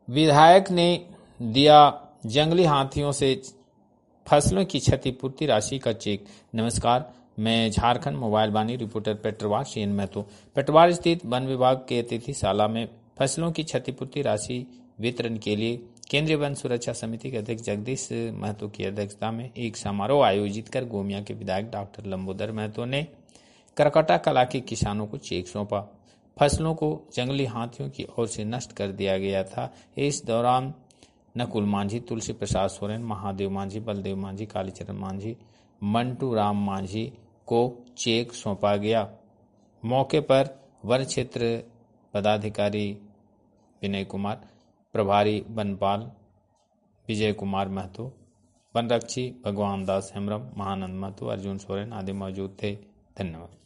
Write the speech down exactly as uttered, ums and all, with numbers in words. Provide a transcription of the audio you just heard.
विधायक ने दिया जंगली हाथियों से फसलों की क्षतिपूर्ति राशि का चेक। नमस्कार, मैं Jharkhand mobile Vani reporter Petarwar CN Mahto Petarwar स्थित वन विभाग के अतिथिशाला में फसलों की क्षतिपूर्ति राशि वितरण के लिए केंद्रीय वन सुरक्षा समिति के अध्यक्ष जगदीश महतो की अध्यक्षता में एक समारोह आयोजित कर गोमिया के विधायक डॉक्टर लंबोदर महतो ने करकटा कला के किसानों को चेक सौंपा। फसलों को जंगली हाथियों की ओर से नष्ट कर दिया गया था। इस दौरान नकुल मांझी, तुलसी प्रसाद सोरेन, महादेव मांझी, बलदेव मांझी, कालीचरण मांझी, मंटू राम मांझी को चेक सौंपा गया। मौके पर वन क्षेत्र पदाधिकारी विनय कुमार, प्रभारी वनपाल विजय कुमार महतो, वनरक्षी भगवान दास हेम्ब्रम, महानंद महतो, अर्जुन सोरेन आदि मौजूद थे। धन्यवाद।